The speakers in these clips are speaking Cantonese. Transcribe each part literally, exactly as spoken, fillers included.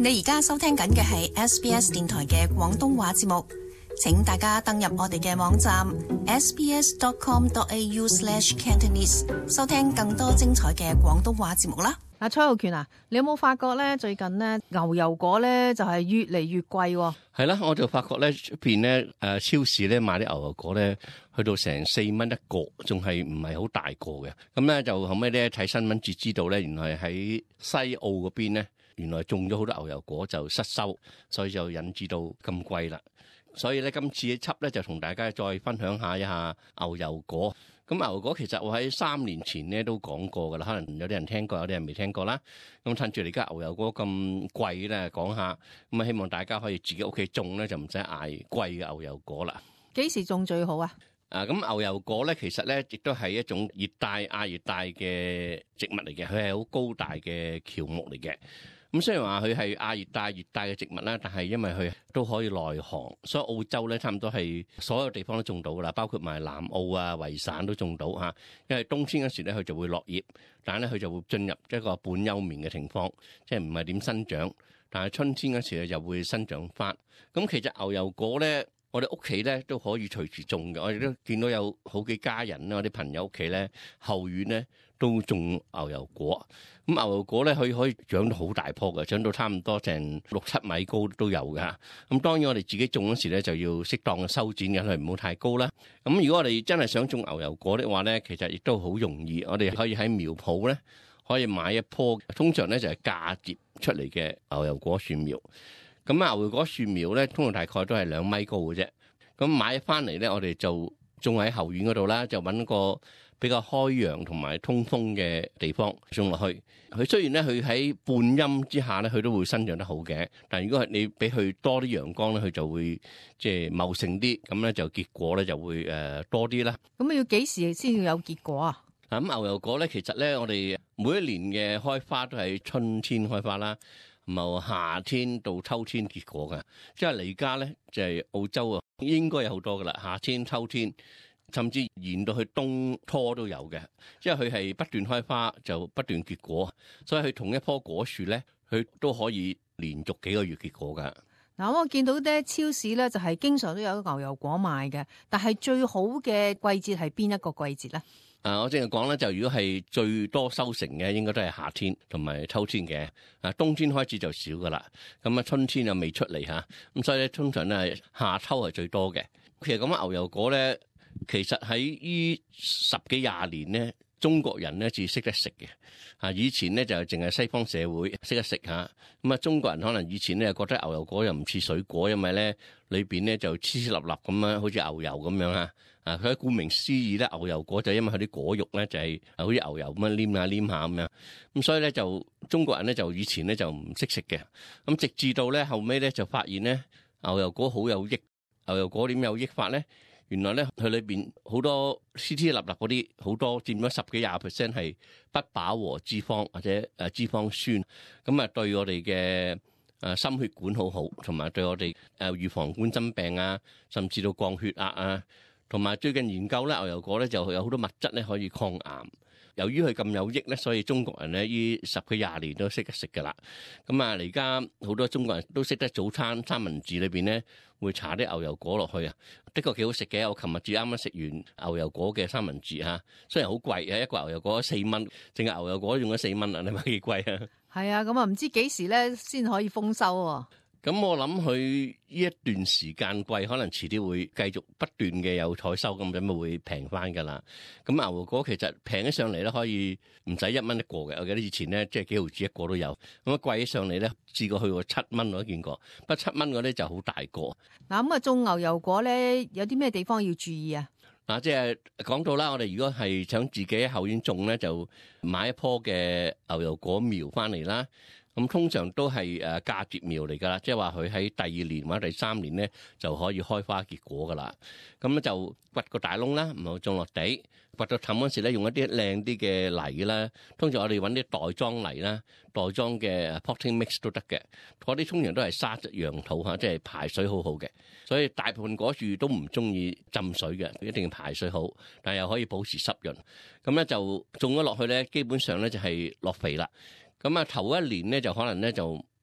你而家收聽緊嘅係 S B S 電台嘅廣東話節目，請大家登入我哋嘅網站 s b s dot com dot a u slash cantonese 收聽更多精彩嘅廣東話節目啦。 阿蔡浩權啊，你有冇發覺咧？最近咧牛油果咧就係越嚟越貴喎。 係啦，我就發覺咧出邊咧誒超市咧買啲牛油果咧去到成四蚊一個，仲係唔係好大個嘅。咁咧就後尾咧睇新聞至知道咧，原來喺西澳嗰邊咧，原來種咗好多牛油果就失收，所以就引致到咁貴啦。所以咧今次一輯咧就同大家再分享下一下牛油果。咁牛油果其實我喺三年前咧都講過噶啦，可能有啲人聽過，有啲人未聽過啦。咁趁住而家牛油果咁貴咧，講下咁啊，希望大家可以自己屋企種咧，就唔使嗌貴嘅牛油果啦。 幾時種最好啊？ 啊，咁牛油果咧，其實咧亦都係一種熱帶亞熱帶嘅植物嚟嘅，佢係好高大嘅喬木嚟嘅。咁雖然話佢係亞熱帶熱帶嘅植物啦，但係因為佢都可以耐寒，所以澳洲咧差唔多係所有地方都種到噶啦，包括埋南澳啊、維省都種到嚇。因為冬天嗰時咧，佢就會落葉，但係咧佢就會進入一個半休眠嘅情況，即係唔係點生長。但係春天嗰時咧就會生長翻。咁其實牛油果咧，我哋屋企咧都可以隨時種嘅。我哋都見到有好幾家人咧，我啲朋友屋企咧後院咧都種牛油果。咁牛油果咧，佢可以長到好大棵嘅，長到差唔多成六七米高都有嘅。咁當然我哋自己種嗰時咧，就要適當嘅修剪嘅，佢唔好太高啦。咁如果我哋真係想種牛油果的話咧，其實亦都好容易，我哋可以喺苗圃咧可以買一棵，通常咧就係嫁接出嚟嘅牛油果樹苗。咁牛油果樹苗咧，通常大概都係兩米高嘅啫。咁買翻嚟咧，我哋就種喺後院嗰度啦，就揾個比較開陽同埋通風嘅地方種落去。佢雖然咧，佢喺半陰之下咧，佢都會生長得好嘅。但如果係你俾佢多啲陽光咧，佢就會即係茂盛啲，咁咧就結果咧就會誒多啲啦。 咁要幾時先要有結果啊？ 咁牛油果咧，其實咧我哋每一年嘅開花都係春天開花啦，咁啊夏天到秋天結果嘅。即係嚟家咧就係澳洲啊，應該有好多噶啦，夏天、秋天。甚至延到去冬初都有嘅，因為佢係不斷開花就不斷結果，所以佢同一棵果樹咧，佢都可以連續幾個月結果噶。 嗱，我見到啲超市咧就係經常都有牛油果賣嘅，但係最好嘅季節係邊一個季節咧？ 啊，我正係講咧，就如果係最多收成嘅，應該都係夏天同埋秋天嘅。啊，冬天開始就少噶啦，咁啊春天又未出嚟嚇，咁所以咧通常咧夏秋係最多嘅。其實咁牛油果咧。其實喺呢十幾廿年咧，中國人咧至識得食嘅。啊，以前咧就淨係西方社會識得食嚇。咁啊，中國人可能以前咧覺得牛油果又唔似水果，因為咧裏邊咧就黐黐立立咁樣，好似牛油咁樣嚇。啊，佢顧名思義咧，牛油果就因為佢啲果肉咧就係好似牛油咁樣黏下黏下咁樣。咁所以咧就中國人咧就以前咧就唔識食嘅。咁直至到咧後尾咧就發現咧牛油果好有益。牛油果點有益法咧？原來咧，佢裏邊好多黐黐立立嗰啲，好多佔咗十幾廿 percent 係不飽和脂肪或者誒脂肪酸，咁啊對我哋嘅誒心血管好好，同埋對我哋誒預防冠心病啊，甚至到降血壓啊，同埋最近研究咧牛油果咧就有好多物質咧可以抗癌。由於佢咁有益咧，所以中國人咧呢十幾廿年都識得食噶啦。咁啊，而家好多中國人都識得早餐三文治裏邊咧會搽啲牛油果落去啊，的確幾好食嘅。我琴日至啱啱食完牛油果嘅三文治嚇，雖然好貴啊，一個牛油果四蚊，淨係牛油果用咗四蚊啊，你話幾貴啊？ 係啊，咁啊唔知幾時咧先可以豐收喎？ 咁我諗佢呢一段時間貴，可能遲啲會繼續不斷嘅有採收，咁咁啊會平翻噶啦。咁牛油果其實平起上嚟咧，可以唔使一蚊一個嘅。我記得以前咧，即係幾毫子一個都有。咁啊貴起上嚟咧，試過去過七蚊我都見過。不過七蚊嗰啲就好大個。 嗱咁啊，種牛油果咧有啲咩地方要注意啊？ 嗱，即係講到啦，我哋如果係想自己喺後院種咧，就買一棵嘅牛油果苗翻嚟啦。咁通常都係誒嫁接苗嚟㗎啦，即係話佢喺第二年或者第三年咧就可以開花結果㗎啦。咁咧就掘個大窿啦，唔好種落地。掘到氹嗰時咧，用一啲靚啲嘅泥啦。通常我哋揾啲袋裝泥啦，袋裝嘅 potting mix 都得嘅。嗰啲通常都係沙質樣土嚇，即係排水好好嘅。所以大部分果樹都唔中意浸水嘅，一定要排水好，但係又可以保持濕潤。咁咧就種咗落去咧，基本上咧就係落肥啦。咁啊頭一年咧就可能咧就唔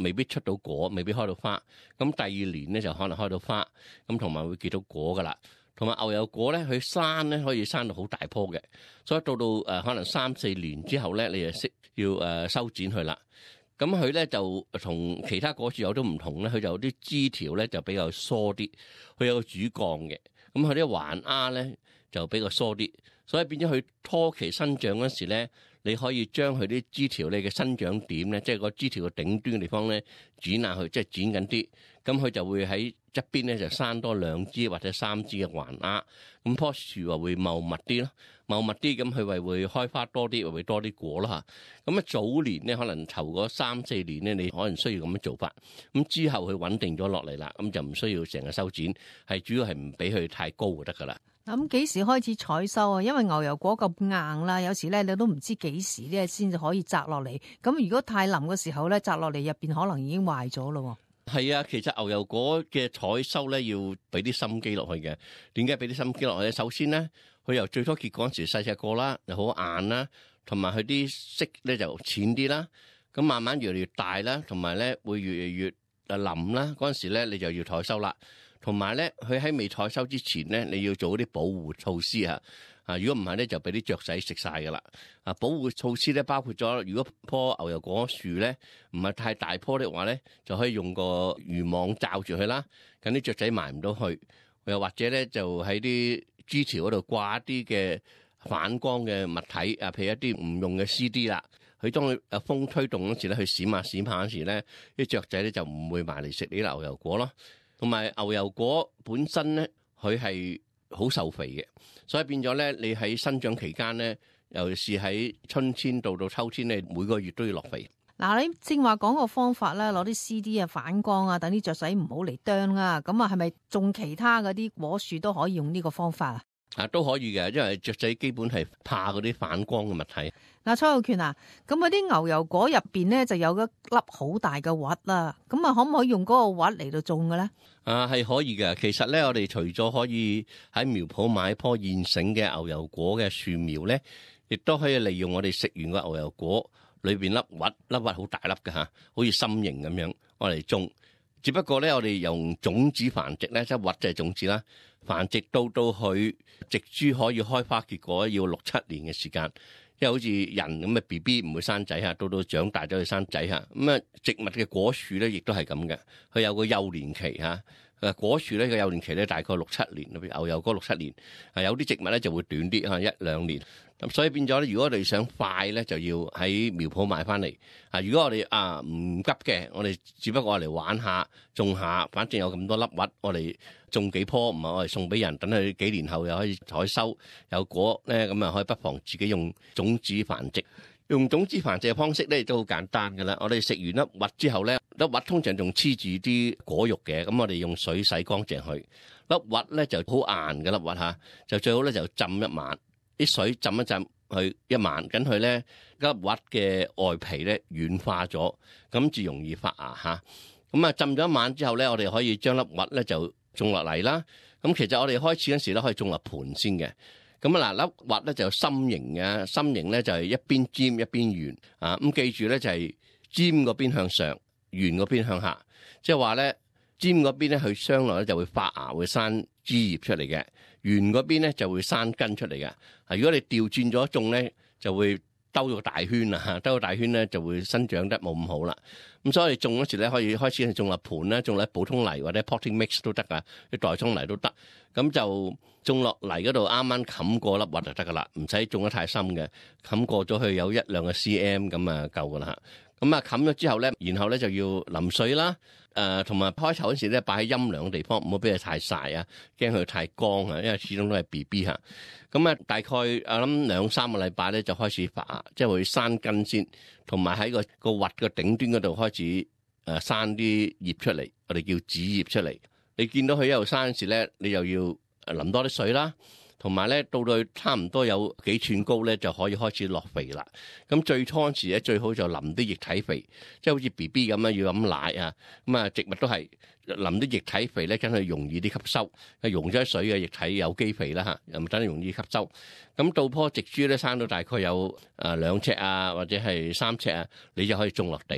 未必出到果，未必開到花。咁第二年咧就可能開到花，咁同埋會結到果噶啦。同埋牛油果咧，佢生咧可以生到好大棵嘅，所以到到誒、呃、可能三四年之後咧，你就識要誒、呃、收剪佢啦。咁佢咧就同其他果樹有啲唔同咧，佢就有啲枝條咧就比較疏啲，佢有個主幹嘅。咁佢啲環丫咧就比較疏啲，所以變咗佢初期生長嗰時咧，你可以將佢啲枝條咧嘅生長點咧，即係個枝條嘅頂端嘅地方咧剪下去，即係剪緊啲，咁佢就會喺側邊咧就生多兩支或者三支嘅環丫，咁樖樹啊會茂密啲咯，茂密啲咁佢咪會開花多啲，會多啲果咯嚇。咁啊早年咧可能頭嗰三四年咧，你可能需要咁樣做法，咁之後佢穩定咗落嚟啦，咁就唔需要成日修剪，係主要係唔俾佢太高就得噶啦。 咁幾時開始採收啊？因為牛油果咁硬啦，有時咧你都唔知幾時咧先至可以摘落嚟。咁如果太腍嘅時候咧，摘落嚟入邊可能已經壞咗咯。 係啊，其實牛油果嘅採收咧要俾啲心機落去嘅。點解俾啲心機落去咧？首先咧，佢由最初結果嗰時細細個啦，又好硬啦，同埋佢啲色咧就淺啲啦。咁慢慢越嚟越大啦，同埋咧會越嚟越啊腍啦。嗰陣時咧你就要採收啦。同埋咧，佢喺未採收之前咧，你要做啲保護措施啊！啊，如果唔係咧，就俾啲雀仔食晒噶啦！啊，保護措施咧包括咗，如果棵牛油果樹咧唔係太大棵的話咧，就可以用個漁網罩住佢啦，咁啲雀仔埋唔到去。又或者咧，就喺啲枝條嗰度掛一啲嘅反光嘅物體啊，譬如一啲唔用嘅 C D 啦，佢當佢啊風吹動嗰時咧，佢閃下閃下嗰時咧，啲雀仔咧就唔會埋嚟食你啲牛油果咯。同埋牛油果本身咧，佢係好受肥嘅，所以變咗咧，你喺生長期間咧，尤其是喺春天到到秋天咧，每個月都要落肥。 嗱，你正話講個方法啦，攞啲 C D 啊反光啊，等啲雀仔唔好嚟啄啊，咁啊係咪種其他嗰啲果樹都可以用呢個方法啊？ 啊，都可以嘅，因為雀仔基本係怕嗰啲反光嘅物體。 嗱，蔡浩權啊，咁嗰啲牛油果入邊咧就有一粒好大嘅核啦，咁啊可唔可以用嗰個核嚟到種嘅咧？ 啊，係可以嘅。其實咧，我哋除咗可以喺苗圃買一棵現成嘅牛油果嘅樹苗咧，亦都可以利用我哋食完個牛油果裏邊粒核，粒核好大粒嘅嚇，好似心形咁樣，我嚟種。只不過咧，我哋用種子繁殖咧，即係核就係種子啦。繁殖到到佢植株可以開花結果，要六七年嘅時間。因為好似人咁嘅 B B 唔會生仔嚇，到到長大咗去生仔嚇。咁啊，植物嘅果樹咧，亦都係咁嘅。佢有個幼年期嚇。誒果樹咧個幼年期咧大概六七年，牛油果六七年。啊，有啲植物咧就會短啲嚇，一兩年。咁所以變咗咧，如果我哋想快咧，就要喺苗圃買翻嚟。啊，如果我哋啊唔急嘅，我哋只不過嚟玩下、種下，反正有咁多粒核，我哋種幾棵，唔係我哋送俾人，等佢幾年後又可以採收有果咧，咁啊可以不妨自己用種子繁殖。用種子繁殖嘅方式咧，亦都好簡單㗎啦。我哋食完粒核之後咧，粒核通常仲黐住啲果肉嘅，咁我哋用水洗乾淨佢。粒核咧就好硬嘅粒核嚇，就最好咧就浸一晚，啲水浸一浸佢一晚，咁佢咧粒核嘅外皮咧軟化咗，咁至容易發芽嚇。咁啊浸咗一晚之後咧，我哋可以將粒核咧就種落嚟啦。咁其實我哋開始嗰時咧可以種落盤先嘅。咁啊嗱，粒核咧就心形嘅，心形咧就係一邊尖一邊圓啊。咁記住咧就係尖嗰邊向上，圓嗰邊向下。即係話咧，尖嗰邊咧佢將來咧就會發芽，會生枝葉出嚟嘅；圓嗰邊咧就會生根出嚟嘅。啊，如果你調轉咗種咧，就會兜咗個大圈啦嚇，兜個大圈咧就會生長得冇咁好啦。咁所以你種嗰時咧可以開始係種落盤啦，種落普通泥或者 potting mix 都得噶，啲袋裝泥都得。咁就種落泥嗰度啱啱冚過粒核就得噶啦，唔使種得太深嘅，冚過咗去有一兩個 cm 咁啊夠噶啦。咁啊冚咗之後咧，然後咧就要淋水啦，誒同埋開頭嗰時咧擺喺陰涼嘅地方，唔好俾佢太曬啊，驚佢太乾啊，因為始終都係 B B 嚇。咁啊大概我諗兩三個禮拜咧就開始發芽，即係會生根先，同埋喺個個核嘅頂端嗰度開始誒生啲葉出嚟，我哋叫子葉出嚟。你見到佢一路生嗰時咧，你又要淋多啲水啦，同埋咧到到差唔多有幾寸高咧，就可以開始落肥啦。咁最初嗰時咧，最好就淋啲液體肥，即係好似 B B 咁樣要飲奶啊。咁啊，植物都係淋啲液體肥咧，梗係容易啲吸收。溶咗水嘅液體有機肥啦嚇，又唔等容易吸收。咁到棵植株咧生到大概有誒兩尺啊，或者係三尺啊，你就可以種落地啦。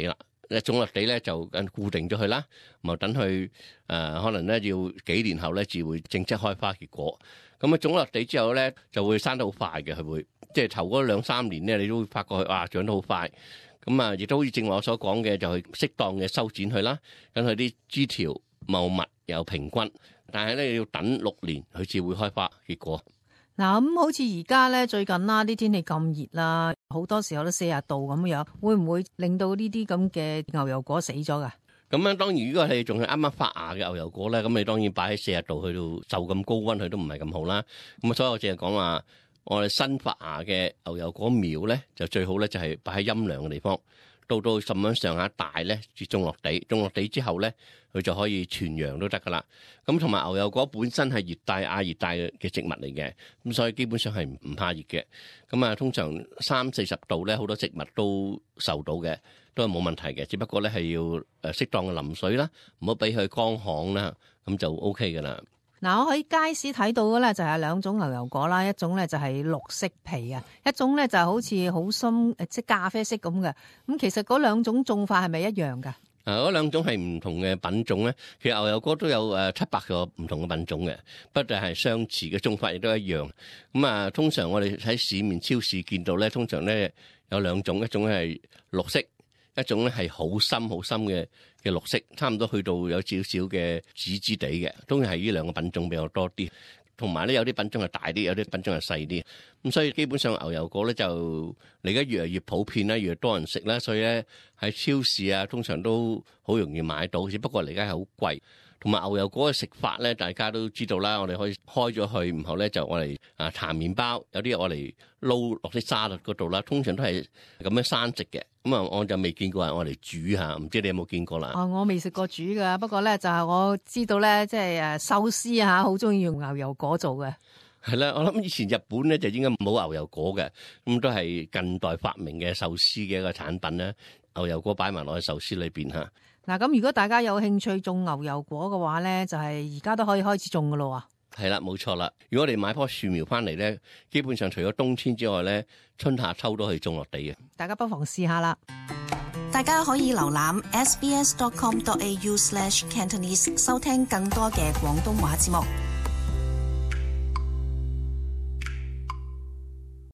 誒種落地咧就固定咗佢啦，咁等佢誒、呃、可能咧要幾年後咧至會正式開花結果。咁啊種落地之後咧就會生得好快嘅，佢會即係頭嗰兩三年咧，你都會發覺佢哇長得好快。咁啊亦都好似正話我所講嘅，就係適當嘅修剪佢啦，等佢啲枝條茂密又平均。但係咧要等六年佢至會開花結果。 嗱，咁好似而家咧最近啦，啲天氣咁熱啦，好多時候都四十度咁樣，會唔會令到呢啲咁嘅牛油果死咗噶？ 咁樣當然如果係仲係啱啱發芽嘅牛油果咧，咁你當然擺喺四十度去到受咁高溫，佢都唔係咁好啦。咁啊，所以我淨係講話，我哋新發芽嘅牛油果苗咧，就最好咧就係擺喺陰涼嘅地方，到到咁樣上下大咧，至種落地，種落地之後咧，佢就可以全陽都得噶啦。咁同埋牛油果本身係熱帶亞熱帶嘅植物嚟嘅，咁所以基本上係唔怕熱嘅。咁啊，通常三四十度咧，好多植物都受到嘅，都係冇問題嘅。只不過咧係要誒適當嘅淋水啦，唔好俾佢乾旱啦，咁就 O K 噶啦。 嗱，我喺街市睇到嘅咧就係兩種牛油果啦，一種咧就係綠色皮啊，一種咧就好似好深誒即係咖啡色咁嘅。咁其實嗰兩種種法係咪一樣噶？ 啊，嗰兩種係唔同嘅品種咧。其實牛油果都有誒七八個唔同嘅品種嘅，不過係相似嘅種法亦都一樣。咁啊，通常我哋喺市面超市見到咧，通常咧有兩種，一種係綠色，一種咧係好深好深嘅嘅綠色，差唔多去到有少少嘅紫紫地嘅，當然係呢兩個品種比較多啲。同埋咧有啲品種係大啲，有啲品種係細啲。咁所以基本上牛油果咧就而家越嚟越普遍啦，越嚟越多人食啦，所以咧喺超市啊通常都好容易買到，只不過而家係好貴。同埋牛油果嘅食法咧，大家都知道啦，我哋可以開咗佢，然後咧就我嚟啊彈麵包，有啲我嚟撈落啲沙律嗰度啦，通常都係咁樣生食嘅。咁啊，我就未見過係我嚟煮下，唔知你有冇見過啦？ 哦，我未食過煮噶，不過咧就係我知道咧，即係誒壽司啊，好中意用牛油果做嘅。 係啦，我諗以前日本咧就應該冇牛油果嘅，咁都係近代發明嘅壽司嘅一個產品咧。牛油果擺埋落去壽司裏邊吓。 嗱，咁如果大家有興趣種牛油果嘅話咧，就係而家都可以開始種噶咯喎。 係啦，冇錯啦。如果我哋買棵樹苗翻嚟咧，基本上除咗冬天之外咧，春夏秋都可以種落地嘅。 大家不妨試下啦。 大家可以瀏覽 s b s dot com dot a u slash cantonese 收聽更多嘅廣東話節目。